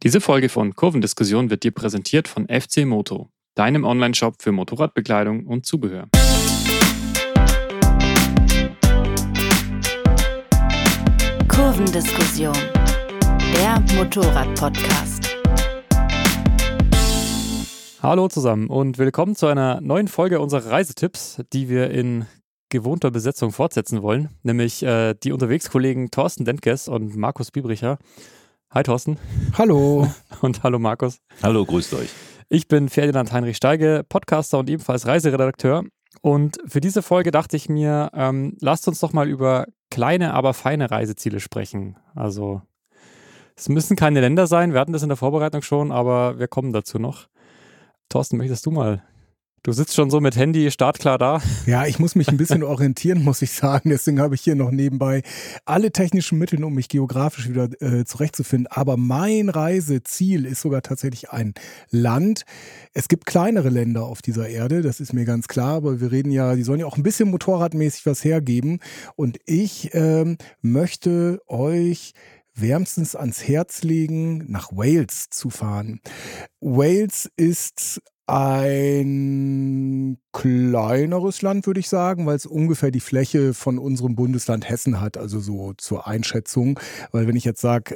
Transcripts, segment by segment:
Diese Folge von Kurvendiskussion wird dir präsentiert von FC Moto, deinem Online-Shop für Motorradbekleidung und Zubehör. Kurvendiskussion, der Motorrad-Podcast. Hallo zusammen und willkommen zu einer neuen Folge unserer Reisetipps, die wir in gewohnter Besetzung fortsetzen wollen, nämlich die Unterwegskollegen Thorsten Dentges und Markus Biebricher. Hi Thorsten. Hallo. Und hallo Markus. Hallo, grüßt euch. Ich bin Ferdinand Heinrich Steige, Podcaster und ebenfalls Reiseredakteur. Und für diese Folge dachte ich mir, lasst uns doch mal über kleine, aber feine Reiseziele sprechen. Also es müssen keine Länder sein, wir hatten das in der Vorbereitung schon, aber wir kommen dazu noch. Thorsten, möchtest du mal? Du sitzt schon so mit Handy startklar da. Ja, ich muss mich ein bisschen orientieren, muss ich sagen. Deswegen habe ich hier noch nebenbei alle technischen Mittel, um mich geografisch wieder zurechtzufinden. Aber mein Reiseziel ist sogar tatsächlich ein Land. Es gibt kleinere Länder auf dieser Erde, das ist mir ganz klar. Aber wir reden ja, die sollen ja auch ein bisschen motorradmäßig was hergeben. Und ich möchte euch wärmstens ans Herz legen, nach Wales zu fahren. Wales ist ein kleineres Land, würde ich sagen, weil es ungefähr die Fläche von unserem Bundesland Hessen hat, also so zur Einschätzung. Weil wenn ich jetzt sage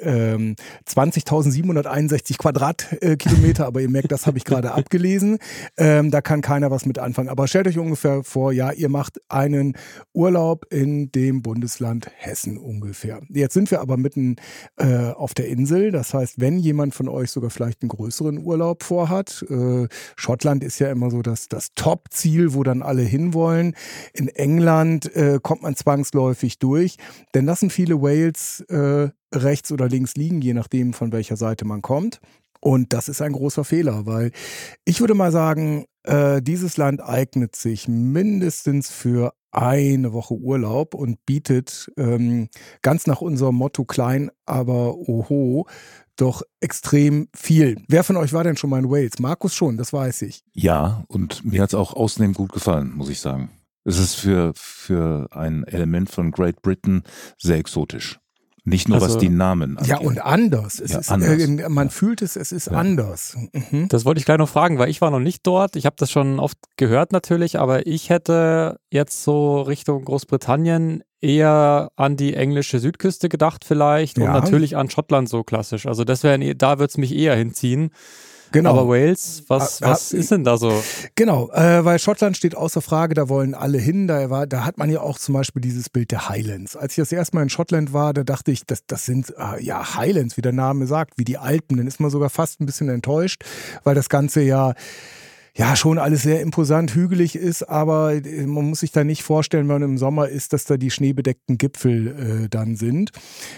20.761 Quadratkilometer, aber ihr merkt, das habe ich gerade abgelesen, da kann keiner was mit anfangen. Aber stellt euch ungefähr vor, ja, ihr macht einen Urlaub in dem Bundesland Hessen ungefähr. Jetzt sind wir aber mitten auf der Insel, das heißt, wenn jemand von euch sogar vielleicht einen größeren Urlaub vorhat, Schottland ist ja immer so das Top-Ziel, wo dann alle hinwollen. In England kommt man zwangsläufig durch, denn lassen viele Wales rechts oder links liegen, je nachdem, von welcher Seite man kommt. Und das ist ein großer Fehler, weil ich würde mal sagen, dieses Land eignet sich mindestens für eine Woche Urlaub und bietet ganz nach unserem Motto klein, aber oho, doch extrem viel. Wer von euch war denn schon mal in Wales? Markus schon, das weiß ich. Ja, und mir hat es auch ausnehmend gut gefallen, muss ich sagen. Es ist für ein Element von Great Britain sehr exotisch. Nicht nur, was die Namen angeht. Ja, und anders. Es ist anders. Man fühlt es ist anders. Mhm. Das wollte ich gleich noch fragen, weil ich war noch nicht dort. Ich habe das schon oft gehört natürlich, aber ich hätte jetzt so Richtung Großbritannien eher an die englische Südküste gedacht vielleicht und natürlich an Schottland so klassisch. Also das wäre, da würde es mich eher hinziehen. Genau. Aber Wales, was ist denn da so? Genau, weil Schottland steht außer Frage, da wollen alle hin. Da hat man ja auch zum Beispiel dieses Bild der Highlands. Als ich das erste Mal in Schottland war, da dachte ich, das sind Highlands, wie der Name sagt, wie die Alpen. Dann ist man sogar fast ein bisschen enttäuscht, weil das Ganze ja schon alles sehr imposant hügelig ist, aber man muss sich da nicht vorstellen, wenn man im Sommer ist, dass da die schneebedeckten Gipfel dann sind.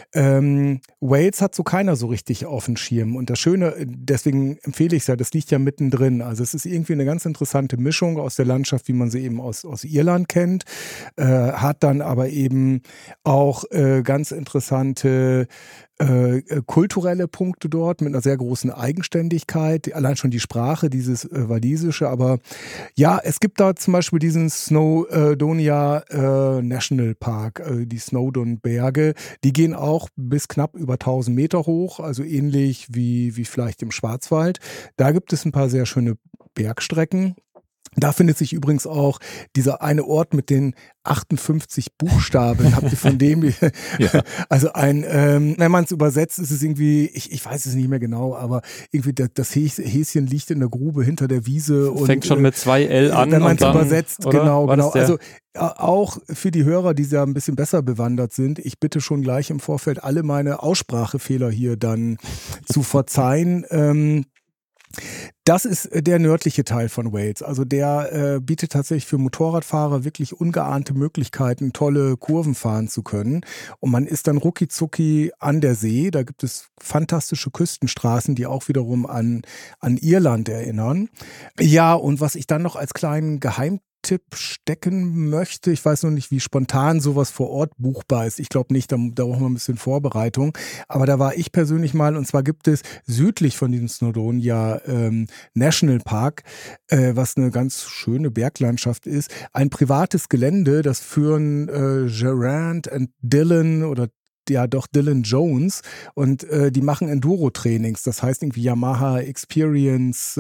Wales hat so keiner so richtig auf dem Schirm und das Schöne, deswegen empfehle ich es ja, das liegt ja mittendrin. Also es ist irgendwie eine ganz interessante Mischung aus der Landschaft, wie man sie eben aus Irland kennt, hat dann aber eben auch ganz interessante kulturelle Punkte dort mit einer sehr großen Eigenständigkeit, allein schon die Sprache, dieses Walisische, aber ja, es gibt da zum Beispiel diesen Snowdonia National Park, die Snowdon-Berge, die gehen auch bis knapp über 1000 Meter hoch, also ähnlich wie vielleicht im Schwarzwald. Da gibt es ein paar sehr schöne Bergstrecken. Da findet sich übrigens auch dieser eine Ort mit den 58 Buchstaben. Habt ihr von dem? Ja. Also wenn man es übersetzt, ist es irgendwie, ich weiß es nicht mehr genau, aber irgendwie das Häschen liegt in der Grube hinter der Wiese. Und fängt schon mit 2 L an. Wenn man es übersetzt, oder? Genau. Der? Also auch für die Hörer, die ja ein bisschen besser bewandert sind, ich bitte schon gleich im Vorfeld alle meine Aussprachefehler hier dann zu verzeihen. Das ist der nördliche Teil von Wales. Also der bietet tatsächlich für Motorradfahrer wirklich ungeahnte Möglichkeiten, tolle Kurven fahren zu können. Und man ist dann rucki-zucki an der See. Da gibt es fantastische Küstenstraßen, die auch wiederum an Irland erinnern. Ja, und was ich dann noch als kleinen Geheimtipp stecken möchte. Ich weiß noch nicht, wie spontan sowas vor Ort buchbar ist. Ich glaube nicht, da brauchen wir ein bisschen Vorbereitung. Aber da war ich persönlich mal, und zwar gibt es südlich von diesem Snowdonia National Park, was eine ganz schöne Berglandschaft ist, ein privates Gelände, das führen Gerard und Dylan oder Dylan Jones und die machen Enduro-Trainings, das heißt irgendwie Yamaha Experience,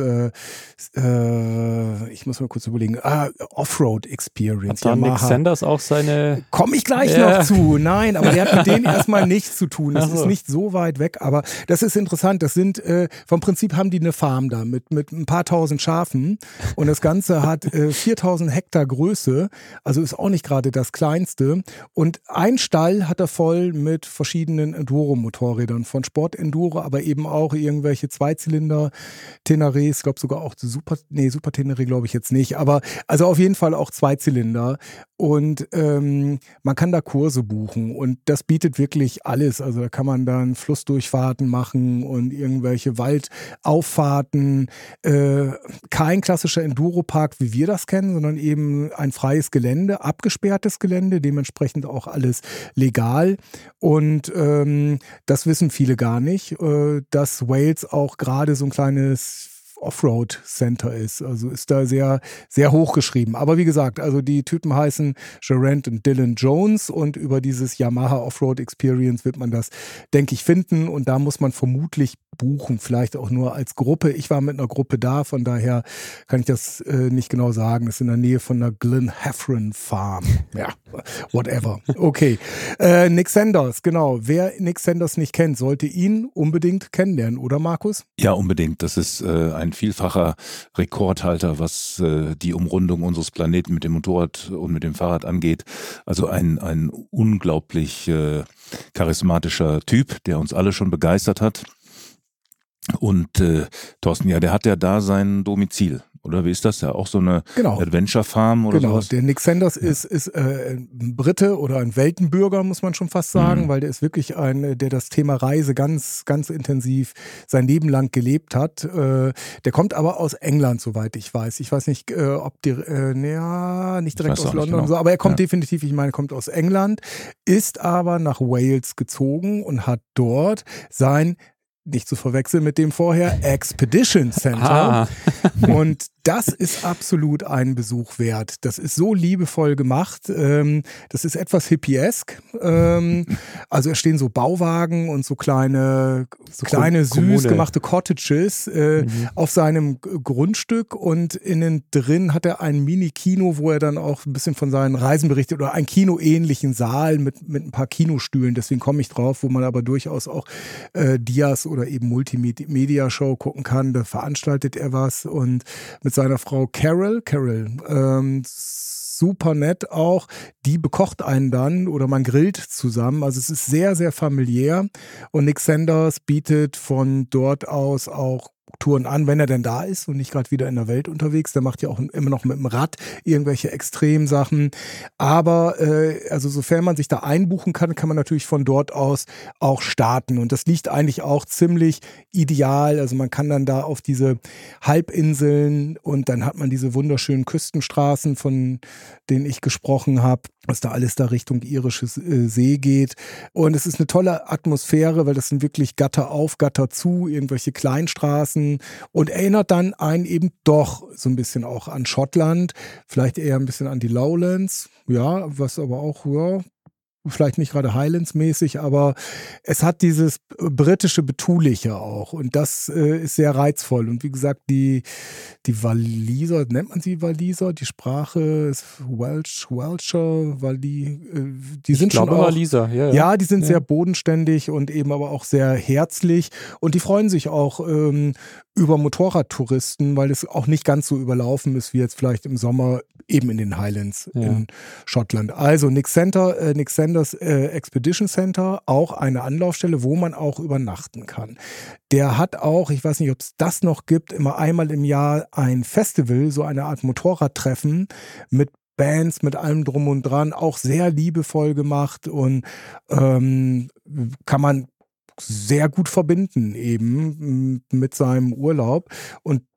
ich muss mal kurz überlegen, Offroad Experience. Hat da Nick Sanders auch seine... Komme ich gleich noch zu, nein, aber der hat mit denen erstmal nichts zu tun, das ist nicht so weit weg, aber das ist interessant, das sind, vom Prinzip haben die eine Farm da mit ein paar tausend Schafen und das Ganze hat 4000 Hektar Größe, also ist auch nicht gerade das kleinste und ein Stall hat er voll mit verschiedenen Enduro-Motorrädern, von Sport-Enduro, aber eben auch irgendwelche Zweizylinder, Teneré, ich glaube sogar auch Super Teneré glaube ich jetzt nicht, aber also auf jeden Fall auch Zweizylinder und man kann da Kurse buchen und das bietet wirklich alles, also da kann man dann Flussdurchfahrten machen und irgendwelche Waldauffahrten, kein klassischer Enduro-Park, wie wir das kennen, sondern eben ein freies Gelände, abgesperrtes Gelände, dementsprechend auch alles legal. Und das wissen viele gar nicht, dass Wales auch gerade so ein kleines Offroad-Center ist. Also ist da sehr, sehr hoch geschrieben. Aber wie gesagt, also die Typen heißen Geraint und Dylan Jones und über dieses Yamaha Offroad Experience wird man das, denke ich, finden und da muss man vermutlich buchen, vielleicht auch nur als Gruppe. Ich war mit einer Gruppe da, von daher kann ich das nicht genau sagen. Das ist in der Nähe von der Glenhaffron Farm. Ja, whatever. Okay. Nick Sanders, genau. Wer Nick Sanders nicht kennt, sollte ihn unbedingt kennenlernen, oder Markus? Ja, unbedingt. Das ist ein vielfacher Rekordhalter, was die Umrundung unseres Planeten mit dem Motorrad und mit dem Fahrrad angeht. Also ein unglaublich charismatischer Typ, der uns alle schon begeistert hat. Und Thorsten, ja, der hat ja da sein Domizil. Oder wie ist das? Ja auch so eine Adventure Farm oder sowas? Genau, der Nick Sanders ist ein Brite oder ein Weltenbürger, muss man schon fast sagen, weil der ist wirklich der das Thema Reise ganz, ganz intensiv sein Leben lang gelebt hat. Der kommt aber aus England, soweit ich weiß. Ich weiß nicht, ob nicht direkt aus London, genau. So, aber er kommt definitiv, kommt aus England, ist aber nach Wales gezogen und hat dort sein, nicht zu verwechseln mit dem vorher, Expedition Center. Und das ist absolut einen Besuch wert. Das ist so liebevoll gemacht. Das ist etwas hippiesk. Also es stehen so Bauwagen und so kleine süß gemachte Cottages auf seinem Grundstück und innen drin hat er ein Mini-Kino, wo er dann auch ein bisschen von seinen Reisen berichtet oder einen kinoähnlichen Saal mit ein paar Kinostühlen. Deswegen komme ich drauf, wo man aber durchaus auch Dias oder eben Multimedia-Show gucken kann. Da veranstaltet er was und mit seiner Frau Carol, super nett auch, die bekocht einen dann oder man grillt zusammen. Also es ist sehr, sehr familiär und Nick Sanders bietet von dort aus auch Touren an, wenn er denn da ist und nicht gerade wieder in der Welt unterwegs. Der macht ja auch immer noch mit dem Rad irgendwelche Extremsachen. Aber also sofern man sich da einbuchen kann, kann man natürlich von dort aus auch starten. Und das liegt eigentlich auch ziemlich ideal. Also man kann dann da auf diese Halbinseln und dann hat man diese wunderschönen Küstenstraßen, von denen ich gesprochen habe, was da alles da Richtung irisches See geht. Und es ist eine tolle Atmosphäre, weil das sind wirklich Gatter auf, Gatter zu, irgendwelche Kleinstraßen und erinnert dann einen eben doch so ein bisschen auch an Schottland, vielleicht eher ein bisschen an die Lowlands, ja, was aber auch, ja, vielleicht nicht gerade Highlands-mäßig, aber es hat dieses britische Betuliche auch und das ist sehr reizvoll und wie gesagt, die Waliser, nennt man sie Waliser? Die Sprache ist Welscher, die sind schon auch Waliser, ja, die sind sehr bodenständig und eben aber auch sehr herzlich und die freuen sich auch über Motorradtouristen, weil es auch nicht ganz so überlaufen ist wie jetzt vielleicht im Sommer eben in den Highlands in Schottland. Also Nick Sanders Expedition Center, auch eine Anlaufstelle, wo man auch übernachten kann. Der hat auch, ich weiß nicht, ob es das noch gibt, immer einmal im Jahr ein Festival, so eine Art Motorradtreffen mit Bands, mit allem drum und dran, auch sehr liebevoll gemacht und kann man sehr gut verbinden eben mit seinem Urlaub und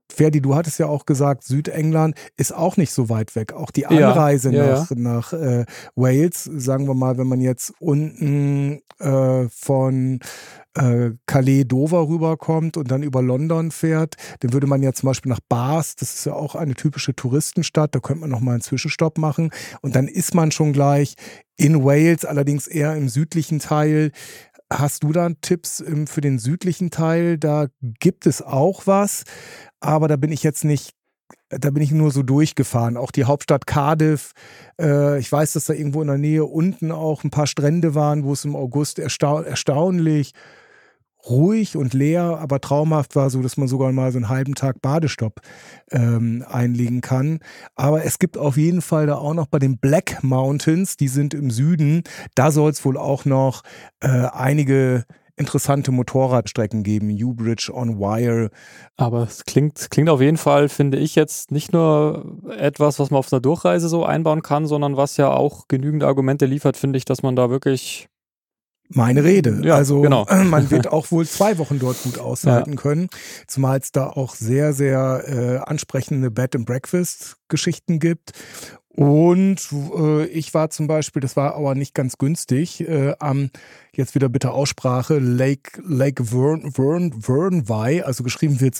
Ferdi, du hattest ja auch gesagt, Südengland ist auch nicht so weit weg. Auch die Anreise nach Wales, sagen wir mal, wenn man jetzt unten von Calais-Dover rüberkommt und dann über London fährt, dann würde man ja zum Beispiel nach Bath, das ist ja auch eine typische Touristenstadt, da könnte man nochmal einen Zwischenstopp machen und dann ist man schon gleich in Wales, allerdings eher im südlichen Teil. Hast du da Tipps für den südlichen Teil? Da gibt es auch was, aber da bin ich nur so durchgefahren. Auch die Hauptstadt Cardiff, ich weiß, dass da irgendwo in der Nähe unten auch ein paar Strände waren, wo es im August erstaunlich ruhig und leer, aber traumhaft war, so dass man sogar mal so einen halben Tag Badestopp einlegen kann. Aber es gibt auf jeden Fall da auch noch bei den Black Mountains, die sind im Süden, da soll es wohl auch noch einige interessante Motorradstrecken geben, Newbridge on Wire. Aber es klingt auf jeden Fall, finde ich, jetzt nicht nur etwas, was man auf einer Durchreise so einbauen kann, sondern was ja auch genügend Argumente liefert, finde ich, dass man da wirklich... Meine Rede. Ja, also genau. Man wird auch wohl 2 Wochen dort gut aushalten können, zumal es da auch sehr, sehr ansprechende Bed-and-Breakfast-Geschichten gibt. Und ich war zum Beispiel, das war aber nicht ganz günstig, jetzt wieder bitte Aussprache, Lake Vyrnwy, also geschrieben wird's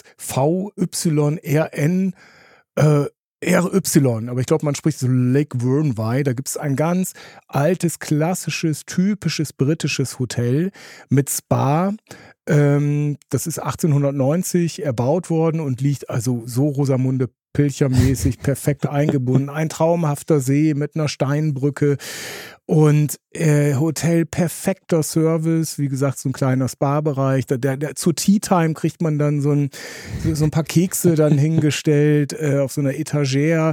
VYRN RY, aber ich glaube, man spricht so Lake Vyrnwy. Da gibt es ein ganz altes, klassisches, typisches britisches Hotel mit Spa. Das ist 1890 erbaut worden und liegt also so Rosamunde Pilcher-mäßig perfekt eingebunden. Ein traumhafter See mit einer Steinbrücke und Hotel, perfekter Service. Wie gesagt, so ein kleiner Spa-Bereich. Zur Tea-Time kriegt man dann so ein paar Kekse dann hingestellt auf so einer Etagere.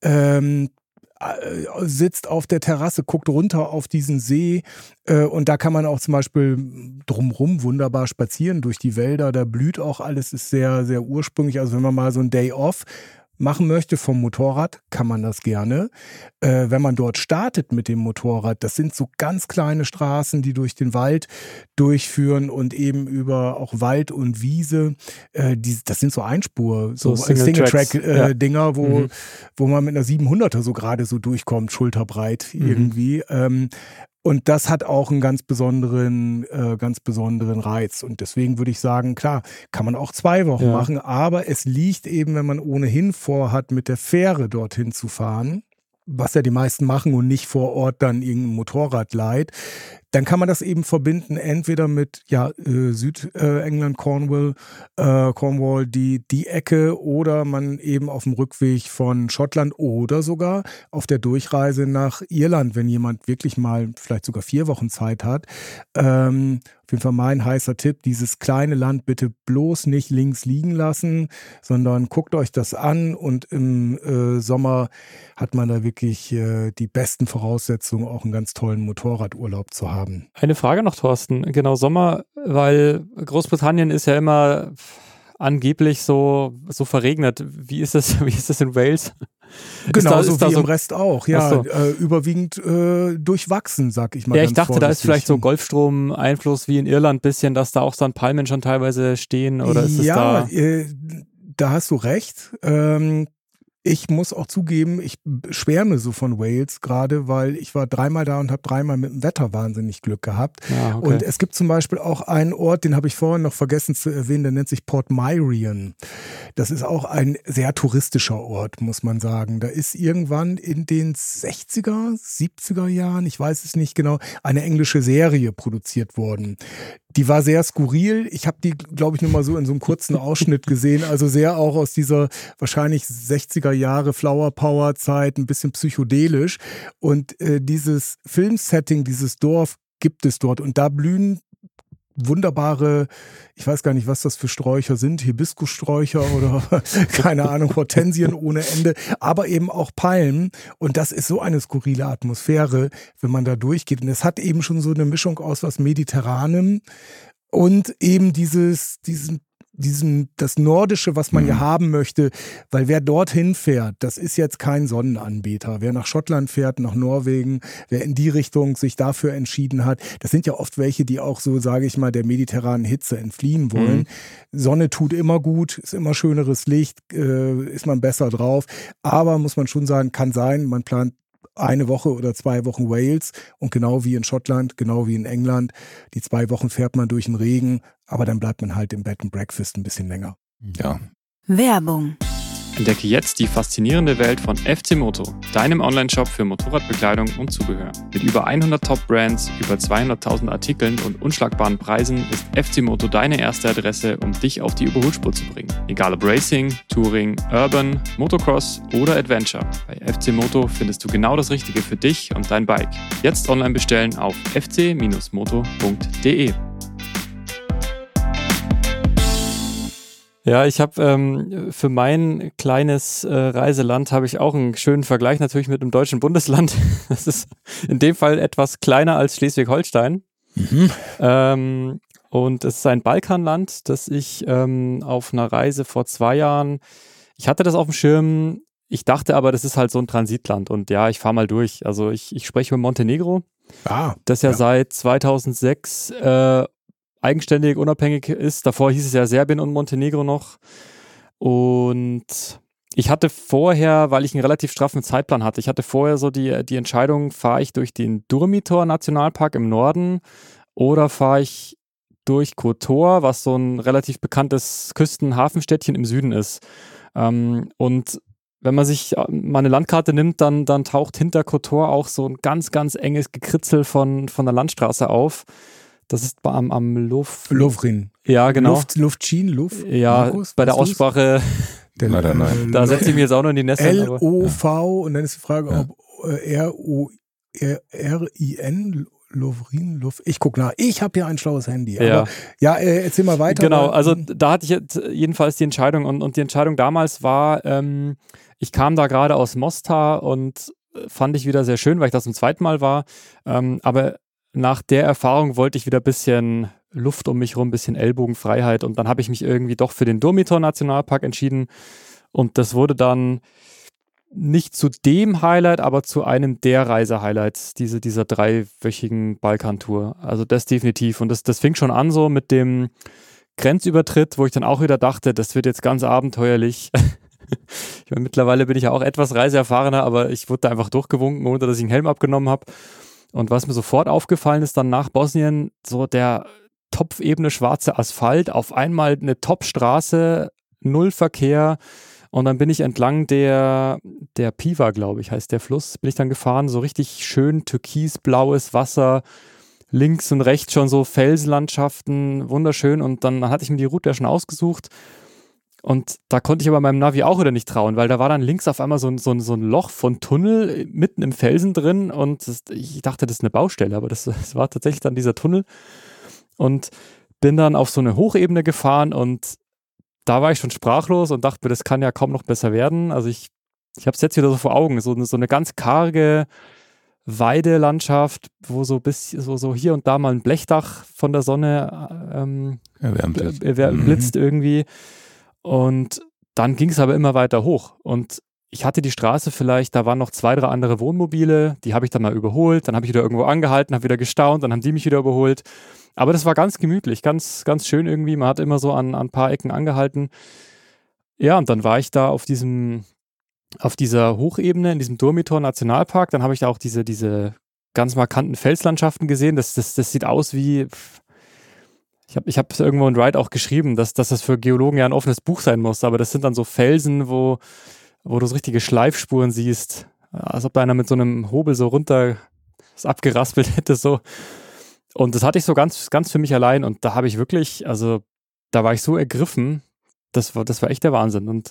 Sitzt auf der Terrasse, guckt runter auf diesen See und da kann man auch zum Beispiel drumherum wunderbar spazieren durch die Wälder. Da blüht auch alles, ist sehr, sehr ursprünglich. Also wenn man mal so ein Day Off machen möchte vom Motorrad, kann man das gerne. Wenn man dort startet mit dem Motorrad, das sind so ganz kleine Straßen, die durch den Wald durchführen und eben über auch Wald und Wiese. Das sind so Einspur, so Single-Track-Dinger, wo man mit einer 700er so gerade so durchkommt, schulterbreit irgendwie. Und das hat auch einen ganz besonderen Reiz. Und deswegen würde ich sagen, klar, kann man auch 2 Wochen machen, aber es liegt eben, wenn man ohnehin vorhat, mit der Fähre dorthin zu fahren, was ja die meisten machen und nicht vor Ort dann irgendein Motorrad leiht, dann kann man das eben verbinden, entweder mit Südengland, Cornwall, die Ecke, oder man eben auf dem Rückweg von Schottland oder sogar auf der Durchreise nach Irland, wenn jemand wirklich mal vielleicht sogar 4 Wochen Zeit hat. Auf jeden Fall mein heißer Tipp, dieses kleine Land bitte bloß nicht links liegen lassen, sondern guckt euch das an und im Sommer hat man da wirklich die besten Voraussetzungen, auch einen ganz tollen Motorradurlaub zu haben. Eine Frage noch, Thorsten. Genau, Sommer, weil Großbritannien ist ja immer angeblich so verregnet. Wie ist das in Wales? Genau, so wie im Rest auch. Ja, überwiegend durchwachsen, sag ich mal. Ja, ich dachte, da ist vielleicht so Golfstrom-Einfluss wie in Irland ein bisschen, dass da auch dann Palmen schon teilweise stehen. Oder ist es da? Da hast du recht. Ich muss auch zugeben, ich schwärme so von Wales gerade, weil ich war 3-mal da und habe 3-mal mit dem Wetter wahnsinnig Glück gehabt. Ah, okay. Und es gibt zum Beispiel auch einen Ort, den habe ich vorhin noch vergessen zu erwähnen, der nennt sich Port Miriam. Das ist auch ein sehr touristischer Ort, muss man sagen. Da ist irgendwann in den 60er, 70er Jahren, ich weiß es nicht genau, eine englische Serie produziert worden. Die war sehr skurril. Ich habe die, glaube ich, nur mal so in so einem kurzen Ausschnitt gesehen. Also sehr auch aus dieser wahrscheinlich 60er Jahre Flower Power Zeit, ein bisschen psychedelisch. Und dieses Filmsetting, dieses Dorf gibt es dort. Und da blühen wunderbare, ich weiß gar nicht, was das für Sträucher sind, Hibiskussträucher oder keine Ahnung, Hortensien ohne Ende, aber eben auch Palmen. Und das ist so eine skurrile Atmosphäre, wenn man da durchgeht. Und es hat eben schon so eine Mischung aus was Mediterranem und eben diesen das Nordische, was man ja haben möchte, weil wer dorthin fährt, das ist jetzt kein Sonnenanbeter. Wer nach Schottland fährt, nach Norwegen, wer in die Richtung sich dafür entschieden hat, das sind ja oft welche, die auch so, sage ich mal, der mediterranen Hitze entfliehen wollen. Sonne tut immer gut, ist immer schöneres Licht, ist man besser drauf, aber muss man schon sagen, kann sein, man plant eine Woche oder 2 Wochen Wales und genau wie in Schottland, genau wie in England, die 2 Wochen fährt man durch den Regen, aber dann bleibt man halt im Bed and Breakfast ein bisschen länger. Ja. Werbung. Entdecke jetzt die faszinierende Welt von FC Moto, deinem Onlineshop für Motorradbekleidung und Zubehör. Mit über 100 Top-Brands, über 200.000 Artikeln und unschlagbaren Preisen ist FC Moto deine erste Adresse, um dich auf die Überholspur zu bringen. Egal ob Racing, Touring, Urban, Motocross oder Adventure. Bei FC Moto findest du genau das Richtige für dich und dein Bike. Jetzt online bestellen auf fc-moto.de. Ja, ich habe für mein kleines Reiseland habe ich auch einen schönen Vergleich natürlich mit einem deutschen Bundesland. Das ist in dem Fall etwas kleiner als Schleswig-Holstein. Und es ist ein Balkanland, das ich auf einer Reise vor 2 Jahren, ich hatte das auf dem Schirm, ich dachte aber, das ist halt so ein Transitland und ja, ich fahre mal durch. Also ich spreche über Montenegro, das ja seit 2006 eigenständig, unabhängig ist. Davor hieß es ja Serbien und Montenegro noch. Und ich hatte vorher, weil ich einen relativ straffen Zeitplan hatte, ich hatte vorher so die Entscheidung, fahre ich durch den Durmitor-Nationalpark im Norden oder fahre ich durch Kotor, was so ein relativ bekanntes Küsten-Hafenstädtchen im Süden ist. Und wenn man sich mal eine Landkarte nimmt, dann taucht hinter Kotor auch so ein ganz, ganz enges Gekritzel von der Landstraße auf. Das ist am Lovrin. Ja, genau. Luftschien. Ja, Markus, bei der Aussprache, da setze ich mir jetzt auch noch in die Nässe. L-O-V und dann ist die Frage, ob R-I-N, Lovrin, ich gucke nach. Ich habe hier ein schlaues Handy. Aber, erzähl mal weiter. Genau, also da hatte ich jetzt jedenfalls die Entscheidung und die Entscheidung damals war, ich kam da gerade aus Mostar und fand ich wieder sehr schön, weil ich das zum 2. Mal war, aber nach der Erfahrung wollte ich wieder ein bisschen Luft um mich rum, ein bisschen Ellbogenfreiheit und dann habe ich mich irgendwie doch für den Durmitor-Nationalpark entschieden und das wurde dann nicht zu dem Highlight, aber zu einem der Reisehighlights dieser 3-wöchigen Balkantour. Also das definitiv und das fing schon an so mit dem Grenzübertritt, wo ich dann auch wieder dachte, das wird jetzt ganz abenteuerlich. Ich meine, mittlerweile bin ich ja auch etwas reiseerfahrener, aber ich wurde da einfach durchgewunken, ohne dass ich einen Helm abgenommen habe. Und was mir sofort aufgefallen ist, dann nach Bosnien, so der Topfebene schwarze Asphalt, auf einmal eine Topstraße, 0 Verkehr und dann bin ich entlang der Piva, glaube ich, heißt der Fluss, bin ich dann gefahren, so richtig schön türkisblaues Wasser, links und rechts schon so Felsenlandschaften, wunderschön und dann hatte ich mir die Route ja schon ausgesucht. Und da konnte ich aber meinem Navi auch wieder nicht trauen, weil da war dann links auf einmal so ein Loch von Tunnel mitten im Felsen drin und ich dachte, das ist eine Baustelle, aber das war tatsächlich dann dieser Tunnel und bin dann auf so eine Hochebene gefahren und da war ich schon sprachlos und dachte mir, das kann ja kaum noch besser werden. Also ich habe es jetzt wieder so vor Augen, so eine ganz karge Weidelandschaft, wo so hier und da mal ein Blechdach von der Sonne blitzt irgendwie. Und dann ging es aber immer weiter hoch und ich hatte die Straße vielleicht, da waren noch 2, 3 andere Wohnmobile, die habe ich dann mal überholt, dann habe ich wieder irgendwo angehalten, habe wieder gestaunt, dann haben die mich wieder überholt. Aber das war ganz gemütlich, ganz, ganz schön irgendwie, man hat immer so an ein paar Ecken angehalten. Ja, und dann war ich da auf dieser Hochebene, in diesem Durmitor-Nationalpark, dann habe ich da auch diese ganz markanten Felslandschaften gesehen, das sieht aus wie... Ich hab irgendwo in Wright auch geschrieben, dass das für Geologen ja ein offenes Buch sein muss, aber das sind dann so Felsen, wo du so richtige Schleifspuren siehst, als ob da einer mit so einem Hobel so runter das abgeraspelt hätte so. Und das hatte ich so ganz, ganz für mich allein und da habe ich wirklich, also da war ich so ergriffen, das war echt der Wahnsinn und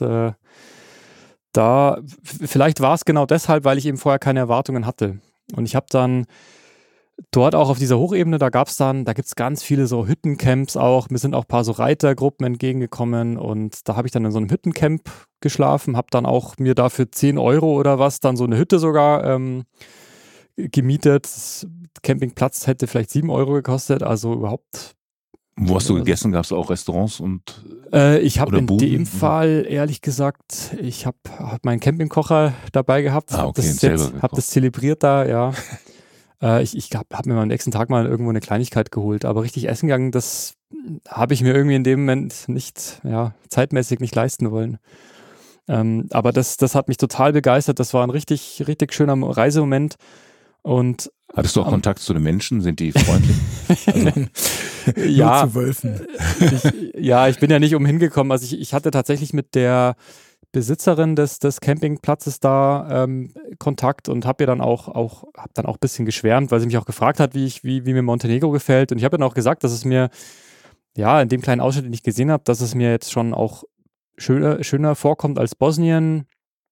vielleicht war es genau deshalb, weil ich eben vorher keine Erwartungen hatte und ich habe dann dort auch auf dieser Hochebene, da gibt es ganz viele so Hüttencamps auch. Mir sind auch ein paar so Reitergruppen entgegengekommen und da habe ich dann in so einem Hüttencamp geschlafen, habe dann auch mir dafür 10 Euro oder was dann so eine Hütte sogar gemietet. Campingplatz hätte vielleicht 7 Euro gekostet, also überhaupt. Wo hast du gegessen? Gab es auch Restaurants und? Ich habe in dem Fall, ehrlich gesagt, ich habe meinen Campingkocher dabei gehabt, habe das zelebriert da, ja. Ich hab mir am nächsten Tag mal irgendwo eine Kleinigkeit geholt, aber richtig essen gegangen, das habe ich mir irgendwie in dem Moment nicht, zeitmäßig nicht leisten wollen. Aber das hat mich total begeistert. Das war ein richtig, richtig schöner Reisemoment. Und hattest du auch Kontakt zu den Menschen? Sind die freundlich? Ja, nur zu Wölfen. Ich bin ja nicht umhin gekommen. Also ich hatte tatsächlich mit der Besitzerin des Campingplatzes da Kontakt und habe ihr dann auch ein bisschen geschwärmt, weil sie mich auch gefragt hat, wie mir Montenegro gefällt. Und ich habe dann auch gesagt, dass es mir, in dem kleinen Ausschnitt, den ich gesehen habe, dass es mir jetzt schon auch schöner vorkommt als Bosnien.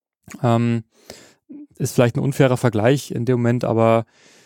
Ist vielleicht ein unfairer Vergleich in dem Moment, aber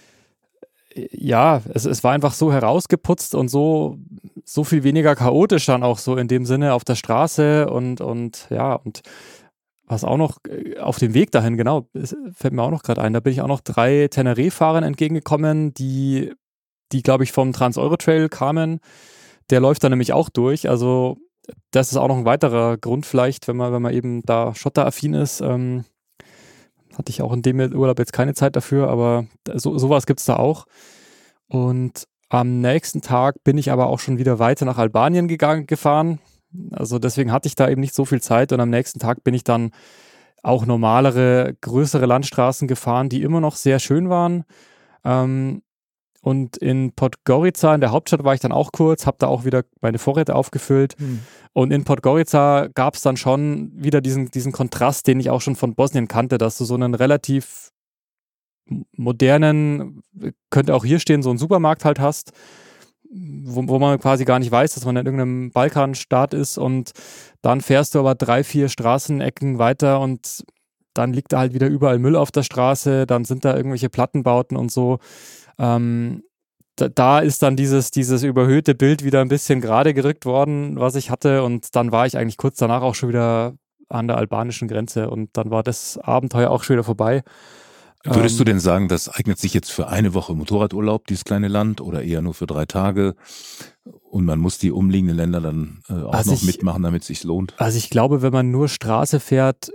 es war einfach so herausgeputzt und so viel weniger chaotisch dann auch so in dem Sinne auf der Straße und was auch noch auf dem Weg dahin, genau, fällt mir auch noch gerade ein, da bin ich auch noch 3 Teneré-Fahrern entgegengekommen, die glaube ich vom Trans-Euro-Trail kamen. Der läuft da nämlich auch durch, also das ist auch noch ein weiterer Grund vielleicht, wenn man eben da schotteraffin ist. Hatte ich auch in dem Urlaub jetzt keine Zeit dafür, aber sowas gibt es da auch. Und am nächsten Tag bin ich aber auch schon wieder weiter nach Albanien gefahren. Also deswegen hatte ich da eben nicht so viel Zeit. Und am nächsten Tag bin ich dann auch normalere, größere Landstraßen gefahren, die immer noch sehr schön waren. Und in Podgorica, in der Hauptstadt, war ich dann auch kurz, habe da auch wieder meine Vorräte aufgefüllt. Und in Podgorica gab es dann schon wieder diesen Kontrast, den ich auch schon von Bosnien kannte, dass du so einen relativ modernen, könnte auch hier stehen, so einen Supermarkt halt hast, wo man quasi gar nicht weiß, dass man in irgendeinem Balkanstaat ist, und dann fährst du aber 3, 4 Straßenecken weiter und dann liegt da halt wieder überall Müll auf der Straße, dann sind da irgendwelche Plattenbauten und so. Da ist dann dieses überhöhte Bild wieder ein bisschen gerade gerückt worden, was ich hatte, und dann war ich eigentlich kurz danach auch schon wieder an der albanischen Grenze und dann war das Abenteuer auch schon wieder vorbei. Würdest du denn sagen, das eignet sich jetzt für eine Woche Motorradurlaub, dieses kleine Land, oder eher nur für 3 Tage und man muss die umliegenden Länder dann auch noch mitmachen, damit es sich lohnt? Also ich glaube, wenn man nur Straße fährt,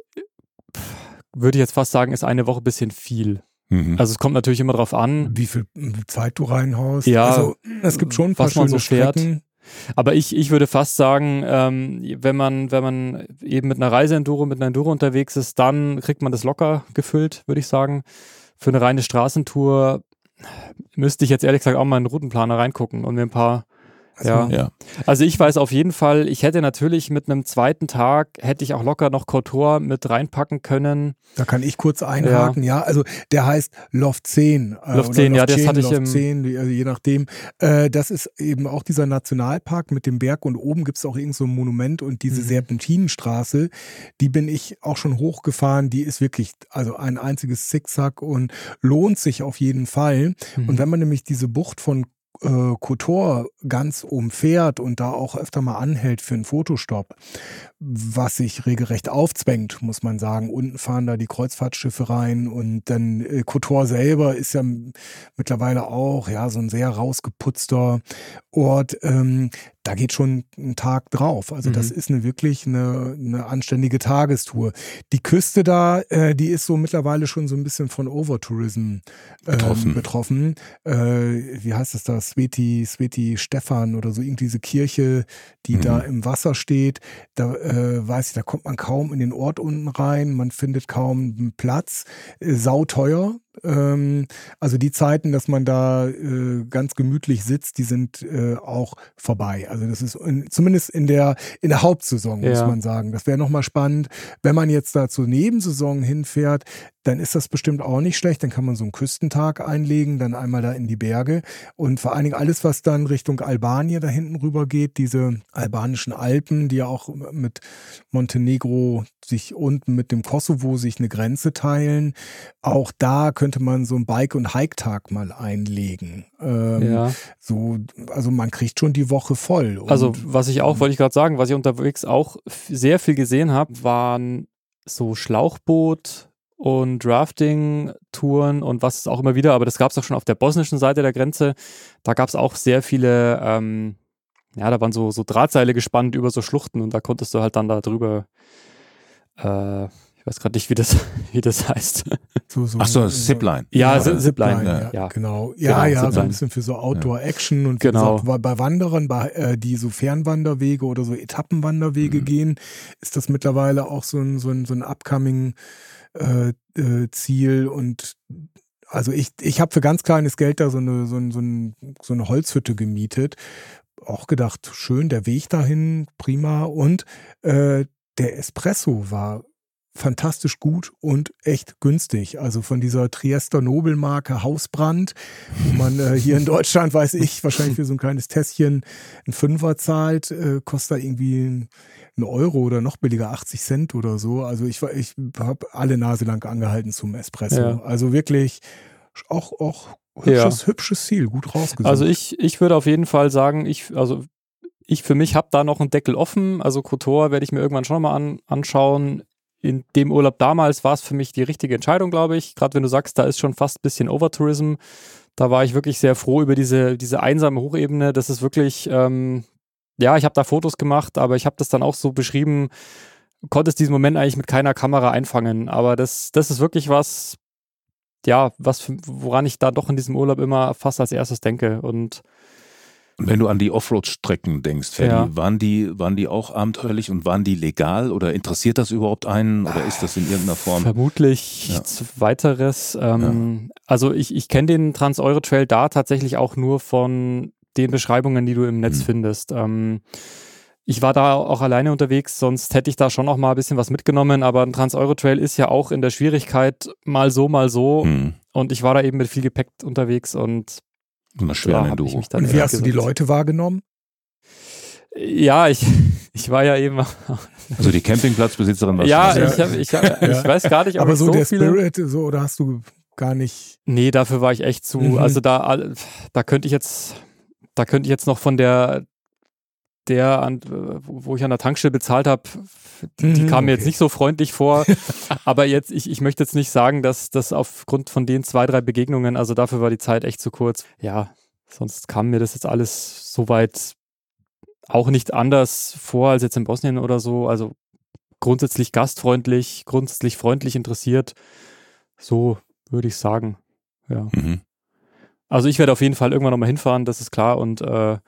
würde ich jetzt fast sagen, ist eine Woche ein bisschen viel. Also es kommt natürlich immer drauf an, wie viel Zeit du reinhaust. Ja, also es gibt schon ein paar schöne Strecken. Aber ich würde fast sagen, wenn man eben mit einer Reiseenduro, mit einer Enduro unterwegs ist, dann kriegt man das locker gefüllt, würde ich sagen. Für eine reine Straßentour müsste ich jetzt ehrlich gesagt auch mal in den Routenplaner reingucken und mir ein paar. Ja. Also ich weiß auf jeden Fall, ich hätte natürlich mit einem zweiten Tag, hätte ich auch locker noch Kotor mit reinpacken können. Da kann ich kurz einhaken, also der heißt Loft 10. Loft 10, das hatte ich Loft 10, je nachdem. Das ist eben auch dieser Nationalpark mit dem Berg und oben gibt es auch irgend so ein Monument und diese Serpentinenstraße, die bin ich auch schon hochgefahren, die ist wirklich also ein einziges Zickzack und lohnt sich auf jeden Fall. Und wenn man nämlich diese Bucht von Kotor ganz umfährt und da auch öfter mal anhält für einen Fotostopp, was sich regelrecht aufzwängt, muss man sagen. Unten fahren da die Kreuzfahrtschiffe rein und dann Kotor selber ist ja mittlerweile auch so ein sehr rausgeputzter Ort. Da geht schon ein Tag drauf. Also das ist wirklich eine anständige Tagestour. Die Küste da, die ist so mittlerweile schon so ein bisschen von Overtourism betroffen. Wie heißt das da? Sveti Stefan oder so, irgendwie diese Kirche, die da im Wasser steht. Da da kommt man kaum in den Ort unten rein, man findet kaum einen Platz. Sauteuer. Also die Zeiten, dass man da ganz gemütlich sitzt, die sind auch vorbei. Also das ist zumindest in der Hauptsaison, muss man sagen. Das wäre nochmal spannend. Wenn man jetzt da zur Nebensaison hinfährt, dann ist das bestimmt auch nicht schlecht. Dann kann man so einen Küstentag einlegen, dann einmal da in die Berge. Und vor allen Dingen alles, was dann Richtung Albanien da hinten rüber geht, diese albanischen Alpen, die ja auch mit Montenegro sich unten mit dem Kosovo sich eine Grenze teilen. Auch da könnte man so einen Bike- und Hike-Tag mal einlegen. Also man kriegt schon die Woche voll. Und also wollte ich gerade sagen, was ich unterwegs auch sehr viel gesehen habe, waren so Schlauchboot- und Rafting-Touren und was auch immer wieder, aber das gab es auch schon auf der bosnischen Seite der Grenze. Da gab es auch sehr viele da waren so Drahtseile gespannt über so Schluchten und da konntest du halt dann da drüber, ich weiß gerade nicht, wie das heißt. Ach so, Zipline. Ja, Ja, Zipline. ja, genau. Genau, Ja, so Zipline. ein bisschen für so Outdoor-Action und wie Genau. gesagt, bei Wanderern, die so Fernwanderwege oder so Etappenwanderwege gehen, ist das mittlerweile auch so ein upcoming Ziel. Und also ich habe für ganz kleines Geld da so eine Holzhütte gemietet. Auch gedacht, schön, der Weg dahin, prima. Und der Espresso war fantastisch gut und echt günstig. Also von dieser Triester Nobelmarke Hausbrand, wo man hier in Deutschland, weiß ich, wahrscheinlich für so ein kleines Tässchen einen Fünfer zahlt, kostet da irgendwie einen Euro oder noch billiger, 80 Cent oder so. Also ich habe alle Nase lang angehalten zum Espresso. Ja. Also wirklich auch hübsches Ziel, gut rausgesucht. Also ich würde auf jeden Fall sagen, ich für mich habe da noch einen Deckel offen. Also Kotor werde ich mir irgendwann schon mal anschauen. In dem Urlaub damals war es für mich die richtige Entscheidung, glaube ich. Gerade wenn du sagst, da ist schon fast ein bisschen Overtourism. Da war ich wirklich sehr froh über diese einsame Hochebene. Das ist wirklich, ich habe da Fotos gemacht, aber ich habe das dann auch so beschrieben, konntest diesen Moment eigentlich mit keiner Kamera einfangen. Aber das ist wirklich was, woran ich da doch in diesem Urlaub immer fast als erstes denke. Und wenn du an die Offroad-Strecken denkst, Ferdi, Ja. waren die auch abenteuerlich und waren die legal oder interessiert das überhaupt einen oder ist das in irgendeiner Form? vermutlich weiteres. Also ich kenne den Trans-Euro-Trail da tatsächlich auch nur von den Beschreibungen, die du im Netz findest. Ich war da auch alleine unterwegs, sonst hätte ich da schon noch mal ein bisschen was mitgenommen, aber ein Trans-Euro-Trail ist ja auch in der Schwierigkeit mal so und ich war da eben mit viel Gepäck unterwegs und So einer schweren hab ich Enduro. mich dann und wie hast du die gesetzt. Leute wahrgenommen? Ja, ich war ja eben. Also die Campingplatzbesitzerin war Ja, schon- ich weiß gar nicht, ob Aber ich so so der viele. Spirit, so, oder hast du gar nicht. Nee, dafür war ich echt zu. Also da könnte ich jetzt noch von wo ich an der Tankstelle bezahlt habe, die kam mir jetzt okay. nicht so freundlich vor. Aber jetzt, ich möchte jetzt nicht sagen, dass das aufgrund von den 2, 3 Begegnungen, also dafür war die Zeit echt zu kurz. Ja, sonst kam mir das jetzt alles soweit auch nicht anders vor als jetzt in Bosnien oder so. Also grundsätzlich gastfreundlich, grundsätzlich freundlich interessiert. So würde ich sagen. Ja. Mhm. Also ich werde auf jeden Fall irgendwann nochmal hinfahren, das ist klar. Und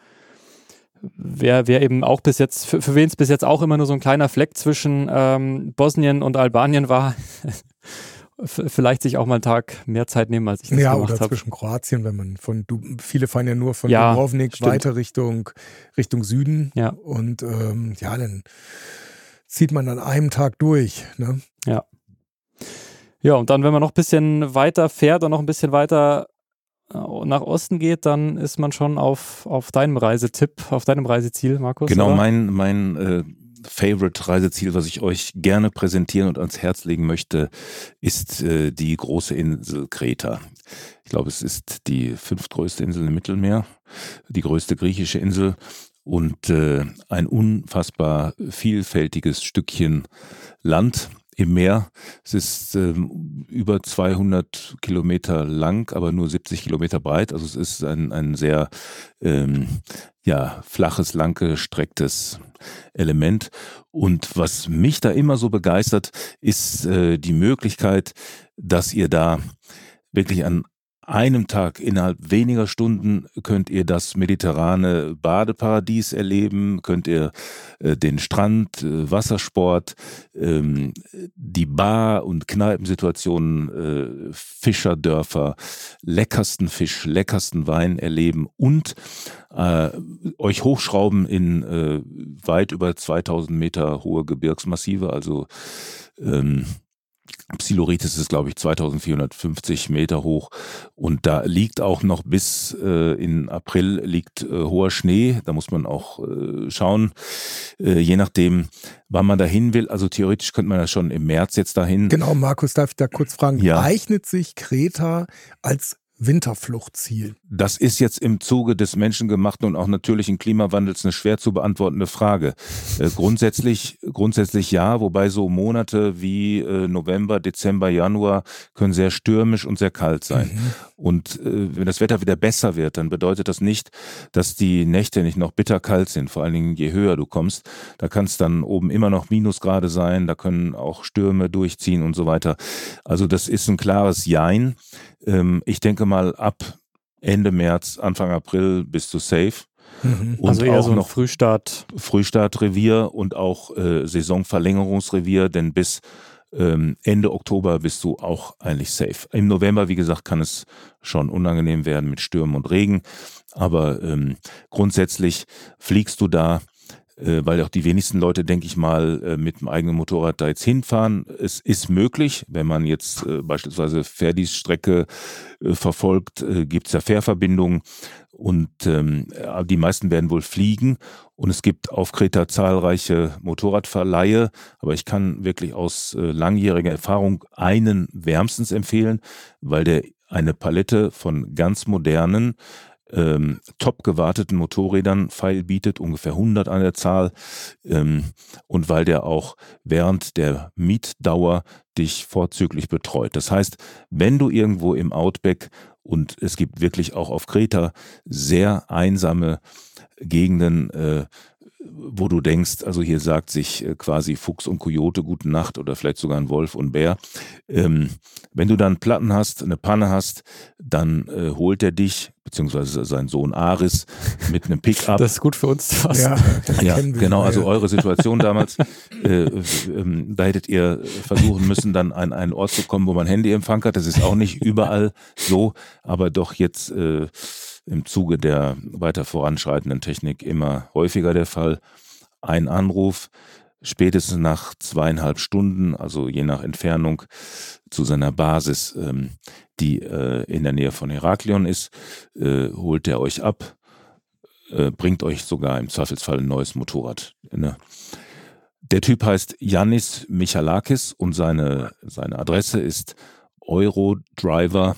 wer eben auch bis jetzt, für wen es bis jetzt auch immer nur so ein kleiner Fleck zwischen Bosnien und Albanien war, vielleicht sich auch mal einen Tag mehr Zeit nehmen, als ich das Ja, gemacht oder habe. zwischen Kroatien, wenn man viele fahren ja nur von Ja, Dubrovnik stimmt. weiter Richtung Süden. Ja. Und dann zieht man an einem Tag durch. Ne? Ja, und dann, wenn man noch ein bisschen weiter fährt und noch ein bisschen weiter nach Osten geht, dann ist man schon auf deinem Reisetipp, auf deinem Reiseziel, Markus. Genau, oder? mein Favorite-Reiseziel, was ich euch gerne präsentieren und ans Herz legen möchte, ist die große Insel Kreta. Ich glaube, es ist die 5. größte Insel im Mittelmeer, die größte griechische Insel und ein unfassbar vielfältiges Stückchen Land im Meer. Es ist über 200 Kilometer lang, aber nur 70 Kilometer breit. Also es ist ein sehr flaches, langgestrecktes Element. Und was mich da immer so begeistert, ist die Möglichkeit, dass ihr da wirklich an einem Tag, innerhalb weniger Stunden, könnt ihr das mediterrane Badeparadies erleben, könnt ihr den Strand, Wassersport, die Bar- und Kneipensituationen, Fischerdörfer, leckersten Fisch, leckersten Wein erleben und euch hochschrauben in weit über 2000 Meter hohe Gebirgsmassive, also Psiloritis ist, glaube ich, 2450 Meter hoch und da liegt auch noch bis in April liegt hoher Schnee. Da muss man auch schauen, je nachdem, wann man dahin will. Also theoretisch könnte man ja schon im März jetzt dahin. Genau, Markus, darf ich da kurz fragen, Ja. eignet sich Kreta als Winterfluchtziel? Das ist jetzt im Zuge des menschengemachten und auch natürlichen Klimawandels eine schwer zu beantwortende Frage. Grundsätzlich ja, wobei so Monate wie November, Dezember, Januar können sehr stürmisch und sehr kalt sein. Und wenn das Wetter wieder besser wird, dann bedeutet das nicht, dass die Nächte nicht noch bitterkalt sind. Vor allen Dingen, je höher du kommst, da kann es dann oben immer noch Minusgrade sein, da können auch Stürme durchziehen und so weiter. Also das ist ein klares Jein. Ich denke mal, ab Ende März, Anfang April bist du safe. Und also eher auch so ein noch Frühstartrevier und auch Saisonverlängerungsrevier, denn bis Ende Oktober bist du auch eigentlich safe. Im November, wie gesagt, kann es schon unangenehm werden mit Stürmen und Regen, aber grundsätzlich fliegst du da, weil auch die wenigsten Leute, denke ich mal, mit dem eigenen Motorrad da jetzt hinfahren. Es ist möglich, wenn man jetzt beispielsweise Verdis Strecke verfolgt, gibt es ja Fährverbindungen und die meisten werden wohl fliegen und es gibt auf Kreta zahlreiche Motorradverleihe, aber ich kann wirklich aus langjähriger Erfahrung einen wärmstens empfehlen, weil der eine Palette von ganz modernen top gewarteten Motorrädern feil bietet, ungefähr 100 an der Zahl, und weil der auch während der Mietdauer dich vorzüglich betreut. Das heißt, wenn du irgendwo im Outback, und es gibt wirklich auch auf Kreta sehr einsame Gegenden, wo du denkst, also hier sagt sich quasi Fuchs und Kojote gute Nacht oder vielleicht sogar ein Wolf und Bär. Wenn du dann Platten hast, eine Panne hast, dann holt er dich, beziehungsweise sein Sohn Aris, mit einem Pickup. Das ist gut für uns. Ja, genau, also eure Situation damals, da hättet ihr versuchen müssen, dann an einen Ort zu kommen, wo man Handyempfang hat. Das ist auch nicht überall so, aber doch jetzt im Zuge der weiter voranschreitenden Technik immer häufiger der Fall. Ein Anruf, spätestens nach 2,5 Stunden, also je nach Entfernung zu seiner Basis, die in der Nähe von Heraklion ist, holt er euch ab, bringt euch sogar im Zweifelsfall ein neues Motorrad. Ne? Der Typ heißt Yannis Michalakis und seine Adresse ist eurodriver.gr.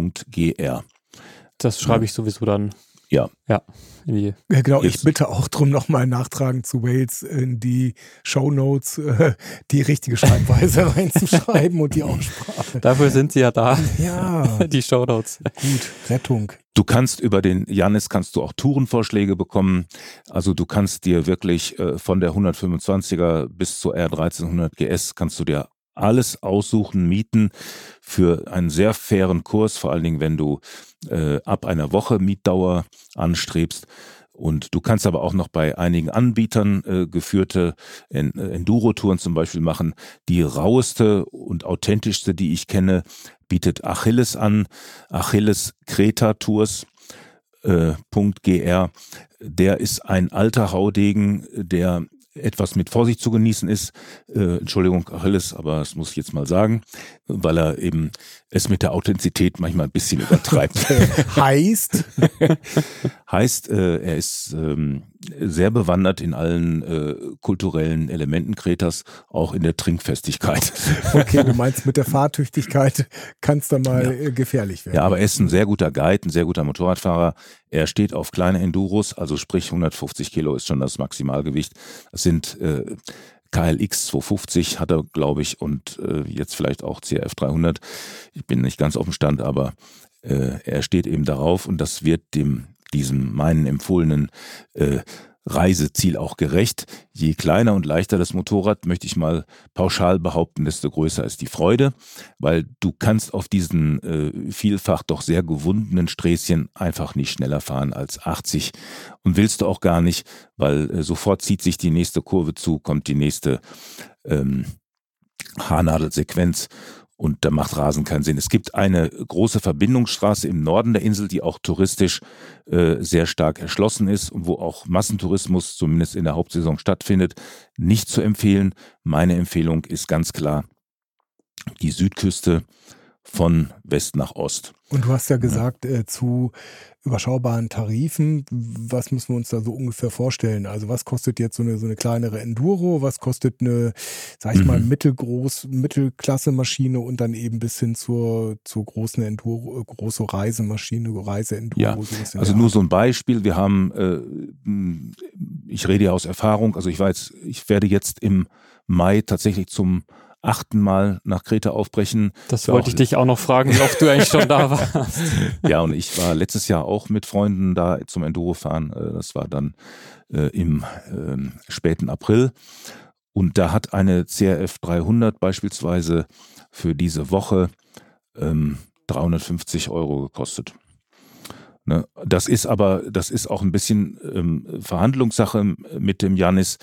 Das schreibe ich sowieso dann. Ja. Ja, genau, ich bitte auch darum, nochmal nachtragen zu Wales in die Shownotes die richtige Schreibweise reinzuschreiben und die Aussprache. Dafür sind sie ja da. Ja. Die Shownotes. Gut, Rettung. Du kannst über den Yannis auch Tourenvorschläge bekommen. Also du kannst dir wirklich von der 125er bis zur R1300 GS kannst du dir alles aussuchen, mieten für einen sehr fairen Kurs, vor allen Dingen, wenn du ab einer Woche Mietdauer anstrebst. Und du kannst aber auch noch bei einigen Anbietern geführte Enduro-Touren zum Beispiel machen. Die raueste und authentischste, die ich kenne, bietet Achilles an. Achilles Kreta Tours.gr. Der ist ein alter Haudegen, der etwas mit Vorsicht zu genießen ist. Entschuldigung, Achilles, aber das muss ich jetzt mal sagen, weil er eben es mit der Authentizität manchmal ein bisschen übertreibt. Heißt, er ist sehr bewandert in allen kulturellen Elementen Kretas, auch in der Trinkfestigkeit. Okay, du meinst, mit der Fahrtüchtigkeit kann es dann mal gefährlich werden. Ja, aber er ist ein sehr guter Guide, ein sehr guter Motorradfahrer. Er steht auf kleine Enduros, also sprich 150 Kilo ist schon das Maximalgewicht. Das sind KLX 250 hat er, glaube ich, und jetzt vielleicht auch CRF 300. Ich bin nicht ganz auf dem Stand, aber er steht eben darauf und das wird diesem meinen empfohlenen Reiseziel auch gerecht. Je kleiner und leichter das Motorrad, möchte ich mal pauschal behaupten, desto größer ist die Freude, weil du kannst auf diesen vielfach doch sehr gewundenen Sträßchen einfach nicht schneller fahren als 80 und willst du auch gar nicht, weil sofort zieht sich die nächste Kurve zu, kommt die nächste Haarnadelsequenz. Und da macht Rasen keinen Sinn. Es gibt eine große Verbindungsstraße im Norden der Insel, die auch touristisch sehr stark erschlossen ist und wo auch Massentourismus zumindest in der Hauptsaison stattfindet. Nicht zu empfehlen. Meine Empfehlung ist ganz klar die Südküste von West nach Ost. Und du hast ja gesagt, zu überschaubaren Tarifen, was müssen wir uns da so ungefähr vorstellen? Also was kostet jetzt so eine kleinere Enduro, was kostet eine, sag ich mal, Mittelklasse-Maschine und dann eben bis hin zur großen Enduro, große Reisemaschine, Reise-Enduro. Ja, also nur so ein Beispiel, wir haben, ich rede ja aus Erfahrung, also ich werde jetzt im Mai tatsächlich zum 8. Mal nach Kreta aufbrechen. Das wollte ich dich auch noch fragen, wie oft du eigentlich schon da warst. Ja, und ich war letztes Jahr auch mit Freunden da zum Enduro-Fahren. Das war dann im späten April. Und da hat eine CRF 300 beispielsweise für diese Woche 350 € gekostet. Ne? Das ist auch ein bisschen Verhandlungssache mit dem Jannis.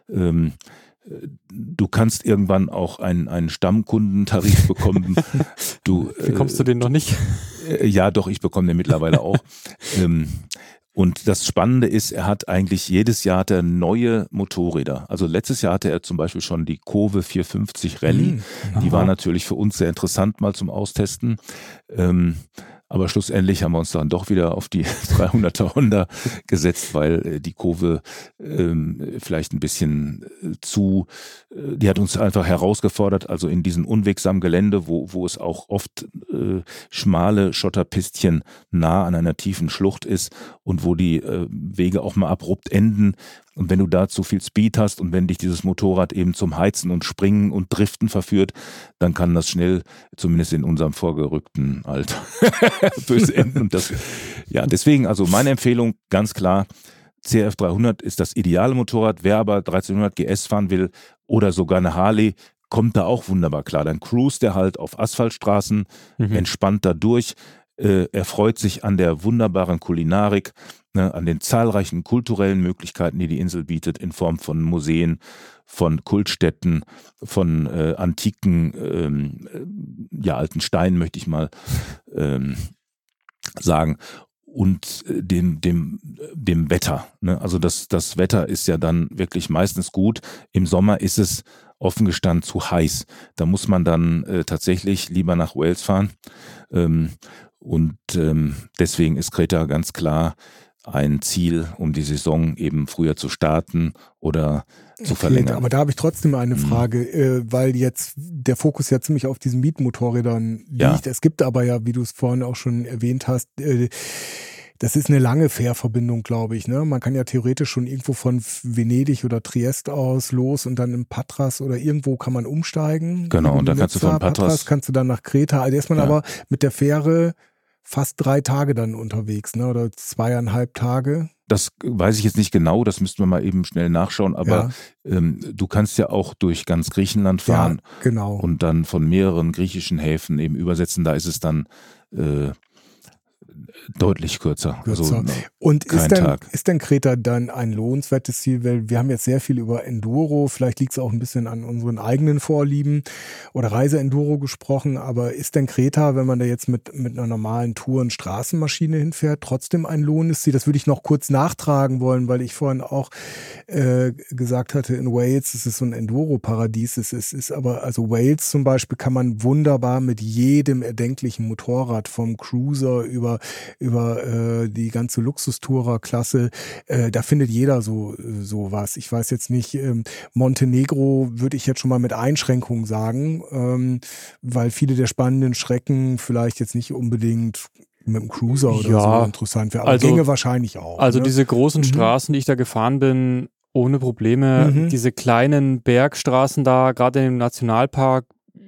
Du kannst irgendwann auch einen Stammkundentarif bekommen. Bekommst du den noch nicht? Ja, doch, ich bekomme den mittlerweile auch. Und das Spannende ist, er hat eigentlich jedes Jahr neue Motorräder. Also letztes Jahr hatte er zum Beispiel schon die Kove 450 Rallye. Die war natürlich für uns sehr interessant mal zum Austesten. Aber schlussendlich haben wir uns dann doch wieder auf die 300er Honda gesetzt, weil die Kurve vielleicht ein bisschen die hat uns einfach herausgefordert, also in diesem unwegsamen Gelände, wo es auch oft schmale Schotterpistchen nah an einer tiefen Schlucht ist und wo die Wege auch mal abrupt enden. Und wenn du da zu viel Speed hast und wenn dich dieses Motorrad eben zum Heizen und Springen und Driften verführt, dann kann das schnell, zumindest in unserem vorgerückten Alter, böse enden. Und deswegen, also meine Empfehlung, ganz klar, CRF 300 ist das ideale Motorrad. Wer aber 1300 GS fahren will oder sogar eine Harley, kommt da auch wunderbar klar. Dann cruist er halt auf Asphaltstraßen, entspannt da durch. Er freut sich an der wunderbaren Kulinarik, an den zahlreichen kulturellen Möglichkeiten, die die Insel bietet, in Form von Museen, von Kultstätten, von antiken, alten Steinen, möchte ich mal sagen, und dem Wetter. Ne? Also das Wetter ist ja dann wirklich meistens gut. Im Sommer ist es offen gestanden zu heiß. Da muss man dann tatsächlich lieber nach Wales fahren. Und deswegen ist Kreta ganz klar ein Ziel, um die Saison eben früher zu starten oder zu verlängern. Aber da habe ich trotzdem eine Frage, weil jetzt der Fokus ja ziemlich auf diesen Mietmotorrädern liegt. Ja. Es gibt aber ja, wie du es vorhin auch schon erwähnt hast, das ist eine lange Fährverbindung, glaube ich. Ne? Man kann ja theoretisch schon irgendwo von Venedig oder Triest aus los und dann in Patras oder irgendwo kann man umsteigen. Genau, und dann kannst du von Patras kannst du dann nach Kreta. Also ist man aber mit der Fähre fast 3 Tage dann unterwegs, ne? Oder 2,5 Tage. Das weiß ich jetzt nicht genau, das müssten wir mal eben schnell nachschauen, aber du kannst ja auch durch ganz Griechenland fahren und dann von mehreren griechischen Häfen eben übersetzen. Da ist es dann deutlich kürzer. Also und ist denn Kreta dann ein lohnenswertes Ziel? Weil wir haben jetzt sehr viel über Enduro, vielleicht liegt es auch ein bisschen an unseren eigenen Vorlieben oder Reise-Enduro gesprochen, aber ist denn Kreta, wenn man da jetzt mit einer normalen Tour- und Straßenmaschine hinfährt, trotzdem ein lohnendes Ziel? Das würde ich noch kurz nachtragen wollen, weil ich vorhin auch gesagt hatte, in Wales ist es so ein Enduro-Paradies. Es ist aber, also Wales zum Beispiel kann man wunderbar mit jedem erdenklichen Motorrad, vom Cruiser über die ganze Luxustourer-Klasse, da findet jeder so was. Ich weiß jetzt nicht, Montenegro würde ich jetzt schon mal mit Einschränkungen sagen, weil viele der spannenden Strecken vielleicht jetzt nicht unbedingt mit dem Cruiser oder so interessant wäre, aber Gänge wahrscheinlich auch. Also diese großen Straßen, die ich da gefahren bin, ohne Probleme, diese kleinen Bergstraßen da, gerade im Nationalpark,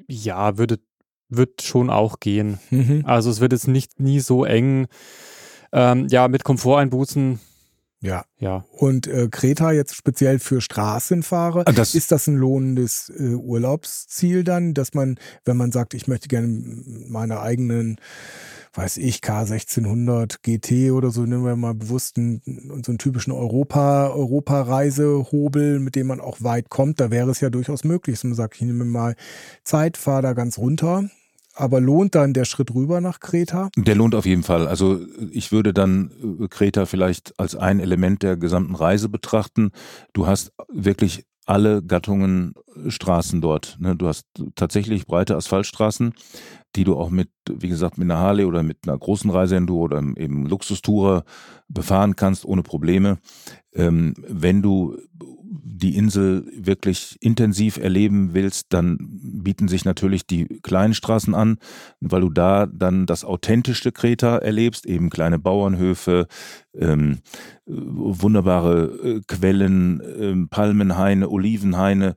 wird schon auch gehen. Also es wird jetzt nie so eng. Mit Komforteinbußen. Ja. Und Kreta jetzt speziell für Straßenfahrer, ist das ein lohnendes Urlaubsziel dann, dass man, wenn man sagt, ich möchte gerne meine eigenen, weiß ich, K1600 GT oder so, nehmen wir mal bewusst so einen typischen Europa-Reisehobel, mit dem man auch weit kommt, da wäre es ja durchaus möglich, dass man sagt, ich nehme mal Zeit, fahre da ganz runter. Aber lohnt dann der Schritt rüber nach Kreta? Der lohnt auf jeden Fall. Also ich würde dann Kreta vielleicht als ein Element der gesamten Reise betrachten. Du hast wirklich alle Gattungen Straßen dort. Ne? Du hast tatsächlich breite Asphaltstraßen, die du auch mit, wie gesagt, mit einer Harley oder mit einer großen Reiseenduro oder eben Luxustourer befahren kannst, ohne Probleme. Wenn du die Insel wirklich intensiv erleben willst, dann bieten sich natürlich die kleinen Straßen an, weil du da dann das authentische Kreta erlebst, eben kleine Bauernhöfe, wunderbare Quellen, Palmenhaine, Olivenhaine,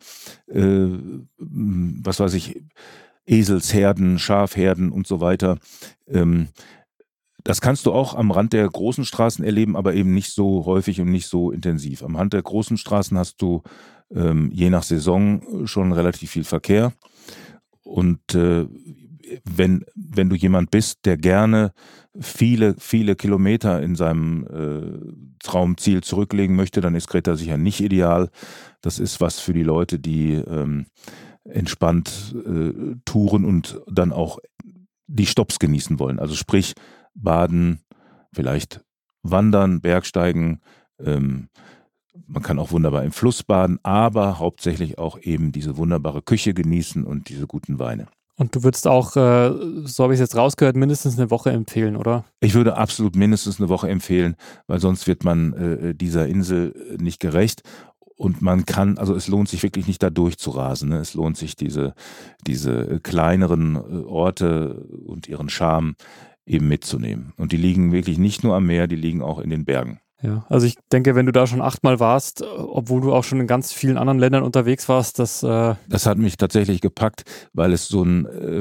was weiß ich, Eselsherden, Schafherden und so weiter. Das kannst du auch am Rand der großen Straßen erleben, aber eben nicht so häufig und nicht so intensiv. Am Rand der großen Straßen hast du je nach Saison schon relativ viel Verkehr. Und wenn du jemand bist, der gerne viele, viele Kilometer in seinem Traumziel zurücklegen möchte, dann ist Kreta sicher nicht ideal. Das ist was für die Leute, die entspannt touren und dann auch die Stopps genießen wollen. Also sprich, baden, vielleicht wandern, Bergsteigen. Man kann auch wunderbar im Fluss baden, aber hauptsächlich auch eben diese wunderbare Küche genießen und diese guten Weine. Und du würdest auch, so habe ich es jetzt rausgehört, mindestens eine Woche empfehlen, oder? Ich würde absolut mindestens eine Woche empfehlen, weil sonst wird man dieser Insel nicht gerecht. Und man kann, also es lohnt sich wirklich nicht da durchzurasen. Ne? Es lohnt sich, diese kleineren Orte und ihren Charme eben mitzunehmen. Und die liegen wirklich nicht nur am Meer, die liegen auch in den Bergen. Ja, also ich denke, wenn du da schon 8-mal warst, obwohl du auch schon in ganz vielen anderen Ländern unterwegs warst, das hat mich tatsächlich gepackt, weil es so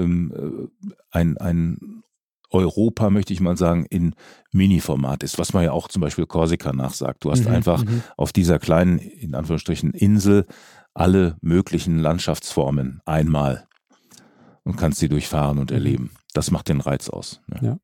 ein Europa, möchte ich mal sagen, in Mini-Format ist, was man ja auch zum Beispiel Korsika nachsagt. Du hast einfach auf dieser kleinen, in Anführungsstrichen, Insel alle möglichen Landschaftsformen einmal und kannst sie durchfahren und erleben. Das macht den Reiz aus. Ne? Ja.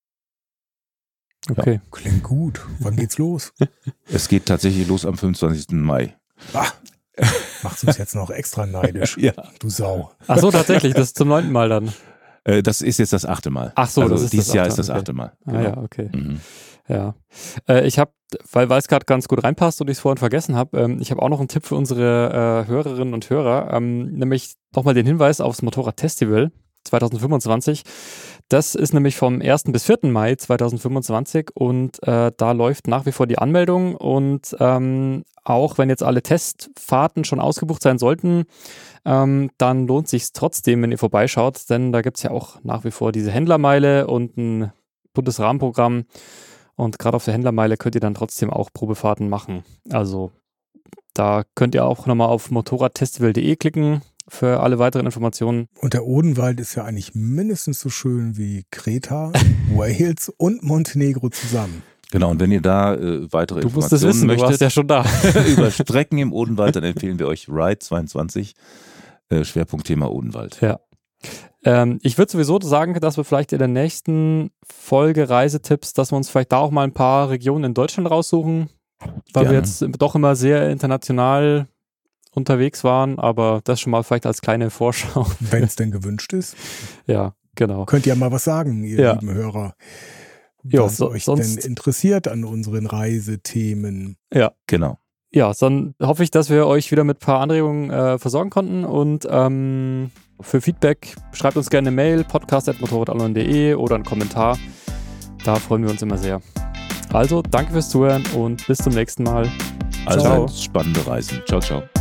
Okay. Ja, klingt gut. Wann geht's los? Es geht tatsächlich los am 25. Mai. Macht uns jetzt noch extra neidisch. Ja. Du Sau. Ach so, tatsächlich, das ist zum 9. Mal dann. Das ist jetzt das 8. Mal. Ach so, also das ist dieses das Jahr 8. ist das 8. Mal. Genau. Ah ja, okay. Mhm. Ja. Ich habe, weil es gerade ganz gut reinpasst und ich es vorhin vergessen habe, ich habe auch noch einen Tipp für unsere Hörerinnen und Hörer, nämlich nochmal den Hinweis aufs Motorrad-Festival 2025. Das ist nämlich vom 1. bis 4. Mai 2025 und da läuft nach wie vor die Anmeldung und auch wenn jetzt alle Testfahrten schon ausgebucht sein sollten, dann lohnt es sich trotzdem, wenn ihr vorbeischaut, denn da gibt es ja auch nach wie vor diese Händlermeile und ein buntes Rahmenprogramm und gerade auf der Händlermeile könnt ihr dann trotzdem auch Probefahrten machen. Also da könnt ihr auch nochmal auf motorradfestival.de klicken für alle weiteren Informationen. Und der Odenwald ist ja eigentlich mindestens so schön wie Kreta, Wales und Montenegro zusammen. Genau, und wenn ihr da weitere Du musst es Informationen wissen, möchtet, du warst ja schon da. über Strecken im Odenwald, dann empfehlen wir euch Ride 22, Schwerpunktthema Odenwald. Ja. Ich würde sowieso sagen, dass wir vielleicht in der nächsten Folge Reisetipps, dass wir uns vielleicht da auch mal ein paar Regionen in Deutschland raussuchen, weil wir jetzt doch immer sehr international unterwegs waren, aber das schon mal vielleicht als kleine Vorschau. Wenn es denn gewünscht ist. Ja, genau. Könnt ihr mal was sagen, ihr lieben Hörer, was euch denn interessiert an unseren Reisethemen. Ja, genau. Ja, dann hoffe ich, dass wir euch wieder mit ein paar Anregungen versorgen konnten und für Feedback schreibt uns gerne eine Mail, podcast@motorradalon.de oder einen Kommentar. Da freuen wir uns immer sehr. Also, danke fürs Zuhören und bis zum nächsten Mal. Also spannende Reisen. Ciao, ciao.